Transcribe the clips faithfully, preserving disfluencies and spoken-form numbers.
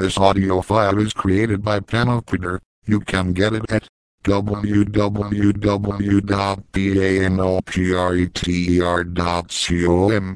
This audio file is created by Panopter. You can get it at w w w dot panopter dot com.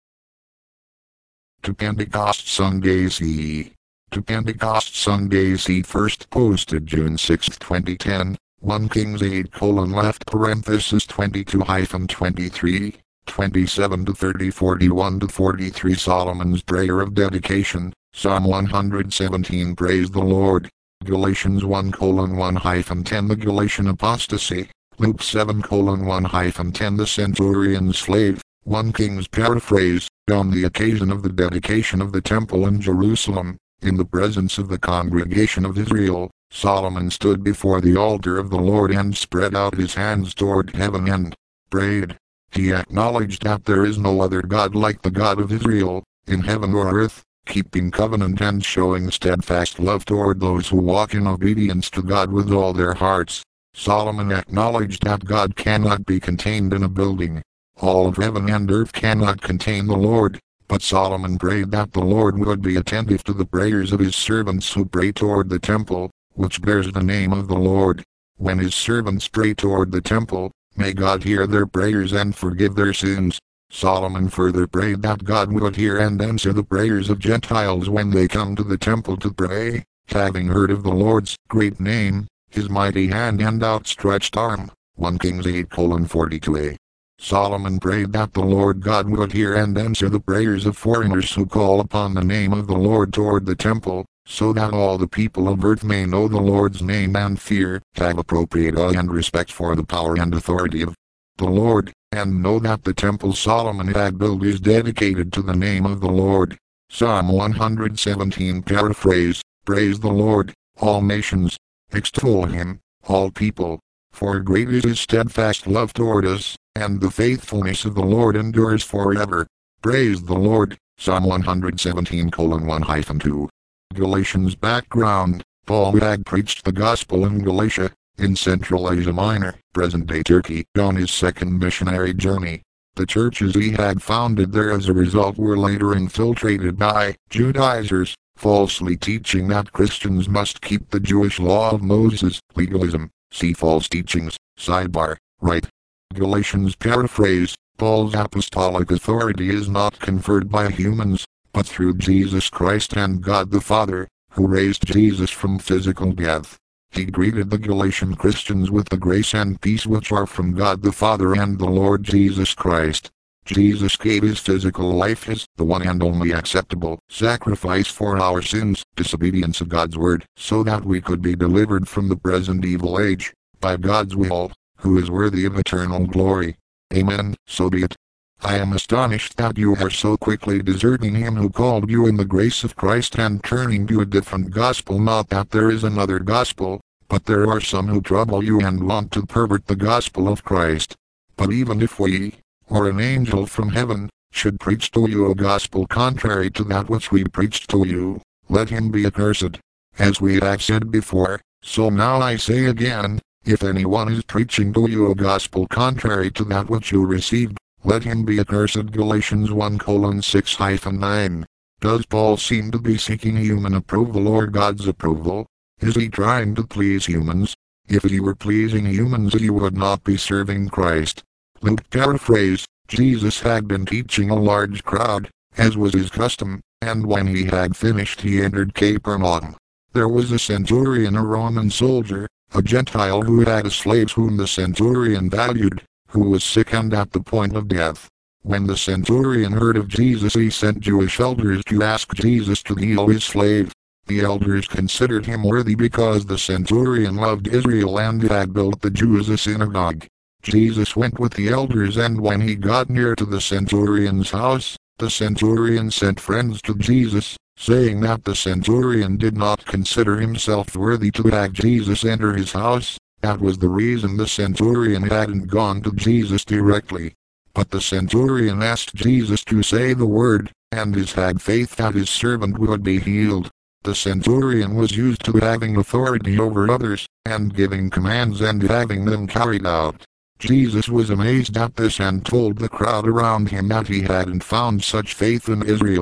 To Pentecost Sunday C. To Pentecost Sunday C. First posted June sixth, twenty ten. one Kings eight colon left parenthesis twenty-two hyphen twenty-three, twenty-seven to thirty, forty-one to forty-three. Solomon's Prayer of Dedication, Psalm one hundred seventeen. Praise the Lord. Galatians one colon one hyphen ten. The Galatian apostasy. Luke seven colon one hyphen ten. The centurion's slave. one Kings paraphrase. On the occasion of the dedication of the temple in Jerusalem, in the presence of the congregation of Israel, Solomon stood before the altar of the Lord and spread out his hands toward heaven and prayed. He acknowledged that there is no other God like the God of Israel, in heaven or earth, keeping covenant and showing steadfast love toward those who walk in obedience to God with all their hearts. Solomon acknowledged that God cannot be contained in a building. All of heaven and earth cannot contain the Lord, but Solomon prayed that the Lord would be attentive to the prayers of his servants who pray toward the temple, which bears the name of the Lord. When his servants pray toward the temple, may God hear their prayers and forgive their sins. Solomon further prayed that God would hear and answer the prayers of Gentiles when they come to the temple to pray, having heard of the Lord's great name, his mighty hand and outstretched arm. one Kings eight colon forty-two a. Solomon prayed that the Lord God would hear and answer the prayers of foreigners who call upon the name of the Lord toward the temple, so that all the people of earth may know the Lord's name and fear, have appropriate awe and respect for the power and authority of the Lord, and know that the temple Solomon had built is dedicated to the name of the Lord. Psalm one hundred seventeen paraphrase. Praise the Lord, all nations. Extol him, all people. For great is his steadfast love toward us, and the faithfulness of the Lord endures forever. Praise the Lord. Psalm one hundred seventeen colon one hyphen two. Galatians background. Paul had preached the gospel in Galatia, in Central Asia Minor, present-day Turkey, on his second missionary journey. The churches he had founded there as a result were later infiltrated by Judaizers, falsely teaching that Christians must keep the Jewish law of Moses, legalism. See false teachings, sidebar, right. Galatians paraphrase. Paul's apostolic authority is not conferred by humans, but through Jesus Christ and God the Father, who raised Jesus from physical death. He greeted the Galatian Christians with the grace and peace which are from God the Father and the Lord Jesus Christ. Jesus gave his physical life as the one and only acceptable sacrifice for our sins, disobedience of God's word, so that we could be delivered from the present evil age, by God's will, who is worthy of eternal glory. Amen. So be it. I am astonished that you are so quickly deserting him who called you in the grace of Christ and turning to a different gospel. Not that there is another gospel, but there are some who trouble you and want to pervert the gospel of Christ. But even if we, or an angel from heaven, should preach to you a gospel contrary to that which we preached to you, let him be accursed. As we have said before, so now I say again, if anyone is preaching to you a gospel contrary to that which you received, let him be accursed. Galatians one colon six hyphen nine. Does Paul seem to be seeking human approval or God's approval? Is he trying to please humans? If he were pleasing humans, he would not be serving Christ. Luke paraphrase. Jesus had been teaching a large crowd, as was his custom, and when he had finished he entered Capernaum. There was a centurion, a Roman soldier, a Gentile who had a slave whom the centurion valued, who was sick and at the point of death. When the centurion heard of Jesus, he sent Jewish elders to ask Jesus to heal his slave. The elders considered him worthy because the centurion loved Israel and had built the Jews a synagogue. Jesus went with the elders, and when he got near to the centurion's house, the centurion sent friends to Jesus, saying that the centurion did not consider himself worthy to have Jesus enter his house. That was the reason the centurion hadn't gone to Jesus directly. But the centurion asked Jesus to say the word, and he had faith that his servant would be healed. The centurion was used to having authority over others, and giving commands and having them carried out. Jesus was amazed at this and told the crowd around him that he hadn't found such faith in Israel.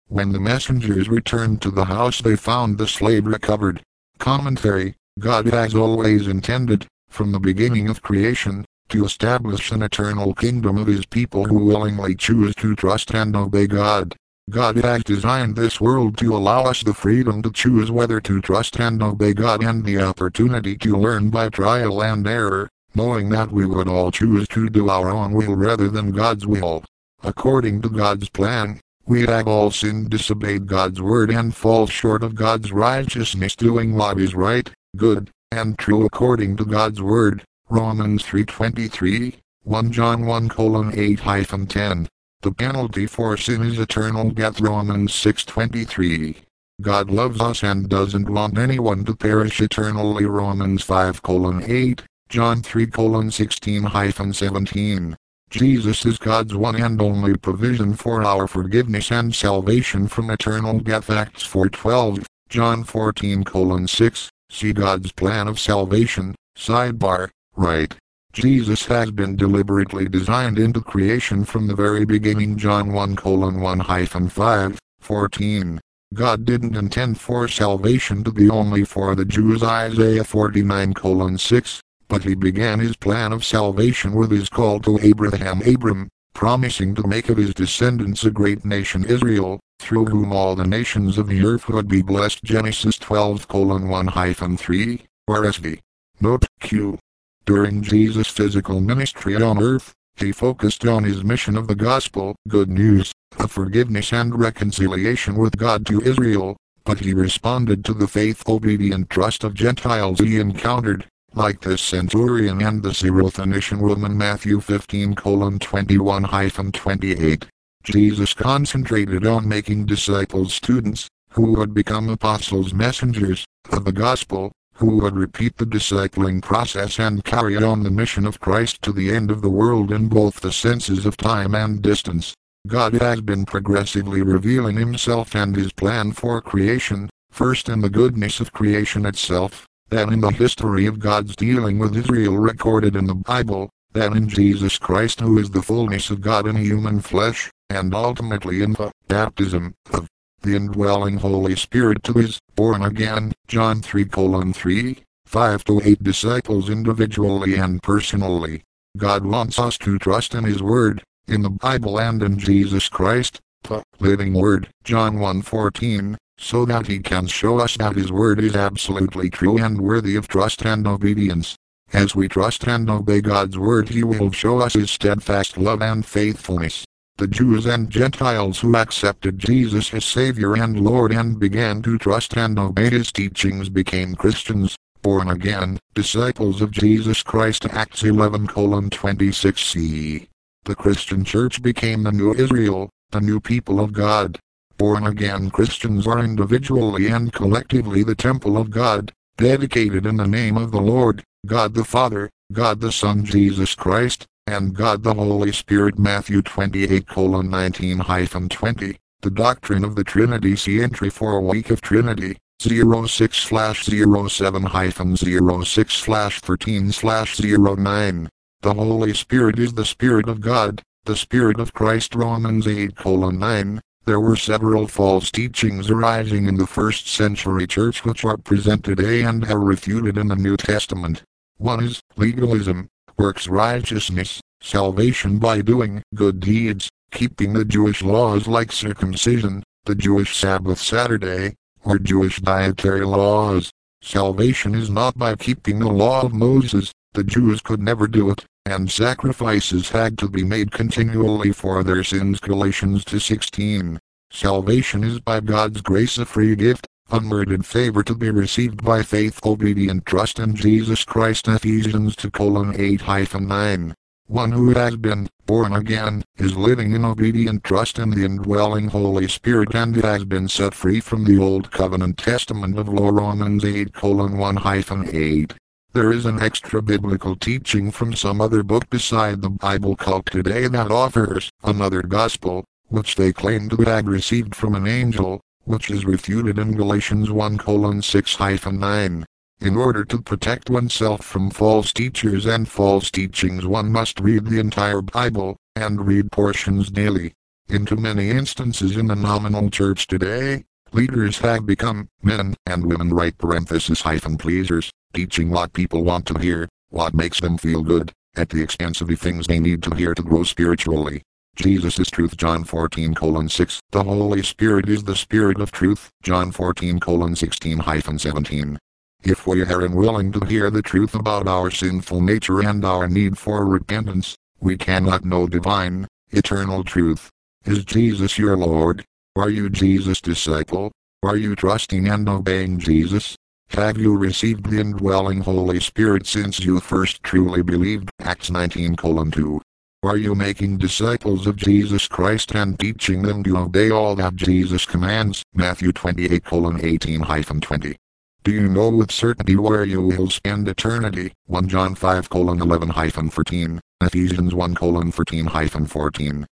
When the messengers returned to the house they found the slave recovered. Commentary: God has always intended, from the beginning of creation, to establish an eternal kingdom of his people who willingly choose to trust and obey God. God has designed this world to allow us the freedom to choose whether to trust and obey God and the opportunity to learn by trial and error, knowing that we would all choose to do our own will rather than God's will. According to God's plan, we have all sinned, disobeyed God's word and fall short of God's righteousness, doing what is right, good, and true according to God's word. Romans three twenty-three, First John one eight ten. The penalty for sin is eternal death. Romans six twenty-three. God loves us and doesn't want anyone to perish eternally. Romans five eight, John three sixteen seventeen. Jesus is God's one and only provision for our forgiveness and salvation from eternal death. Acts four twelve, John fourteen six. See God's plan of salvation. Sidebar: right. Jesus has been deliberately designed into creation from the very beginning. John one one five, fourteen. God didn't intend for salvation to be only for the Jews. Isaiah forty-nine six. But he began his plan of salvation with his call to Abraham, Abram, promising to make of his descendants a great nation, Israel, through whom all the nations of the earth would be blessed. Genesis twelve one three, R S V. Note: Q. During Jesus' physical ministry on earth, he focused on his mission of the gospel, good news, of forgiveness and reconciliation with God to Israel, but he responded to the faith-obedient trust of Gentiles he encountered, like the centurion and the Syrophoenician woman. Matthew fifteen twenty-one twenty-eight. Jesus concentrated on making disciples, students, who would become apostles, messengers, of the gospel, who would repeat the discipling process and carry on the mission of Christ to the end of the world in both the senses of time and distance. God has been progressively revealing himself and his plan for creation, first in the goodness of creation itself, then in the history of God's dealing with Israel recorded in the Bible, then in Jesus Christ who is the fullness of God in human flesh, and ultimately in the baptism of the indwelling Holy Spirit to his born again, John three three, five to eight disciples individually and personally. God wants us to trust in his word, in the Bible and in Jesus Christ, the living word, John one fourteen, so that he can show us that his word is absolutely true and worthy of trust and obedience. As we trust and obey God's word, he will show us his steadfast love and faithfulness. The Jews and Gentiles who accepted Jesus as Savior and Lord and began to trust and obey his teachings became Christians, born again, disciples of Jesus Christ. Acts eleven twenty-six c. The Christian Church became the new Israel, the new people of God. Born again Christians are individually and collectively the temple of God, dedicated in the name of the Lord, God the Father, God the Son Jesus Christ, and God the Holy Spirit. Matthew twenty-eight nineteen twenty. The doctrine of the Trinity. See entry for a week of Trinity, zero six zero seven zero six thirteen zero nine. The Holy Spirit is the Spirit of God, the Spirit of Christ. Romans eight nine. There were several false teachings arising in the first century church which are presented today and are refuted in the New Testament. One is legalism, works righteousness, salvation by doing good deeds, keeping the Jewish laws like circumcision, the Jewish Sabbath Saturday, or Jewish dietary laws. Salvation is not by keeping the law of Moses, the Jews could never do it, and sacrifices had to be made continually for their sins. Galatians two sixteen. Salvation is by God's grace, a free gift, unmerited favor to be received by faith, obedient trust in Jesus Christ. Ephesians two eight nine. One who has been born again is living in obedient trust in the indwelling Holy Spirit and has been set free from the Old Covenant Testament of law. Romans eight one eight. There is an extra biblical teaching from some other book beside the Bible cult today that offers another gospel, which they claim to have received from an angel, which is refuted in Galatians one six nine. In order to protect oneself from false teachers and false teachings, one must read the entire Bible, and read portions daily. In too many instances in the nominal church today, leaders have become men and women right parenthesis hyphen pleasers, teaching what people want to hear, what makes them feel good, at the expense of the things they need to hear to grow spiritually. Jesus is truth John fourteen colon six. The Holy Spirit is the Spirit of truth John fourteen colon sixteen hyphen seventeen. If we are unwilling to hear the truth about our sinful nature and our need for repentance, we cannot know divine, eternal truth. Is Jesus your Lord? Are you Jesus' disciple? Are you trusting and obeying Jesus? Have you received the indwelling Holy Spirit since you first truly believed? Acts nineteen colon two. Are you making disciples of Jesus Christ and teaching them to obey all that Jesus commands? Matthew twenty-eight colon eighteen hyphen twenty. Do you know with certainty where you will spend eternity? First John five colon eleven hyphen fourteen, Ephesians one colon thirteen hyphen fourteen.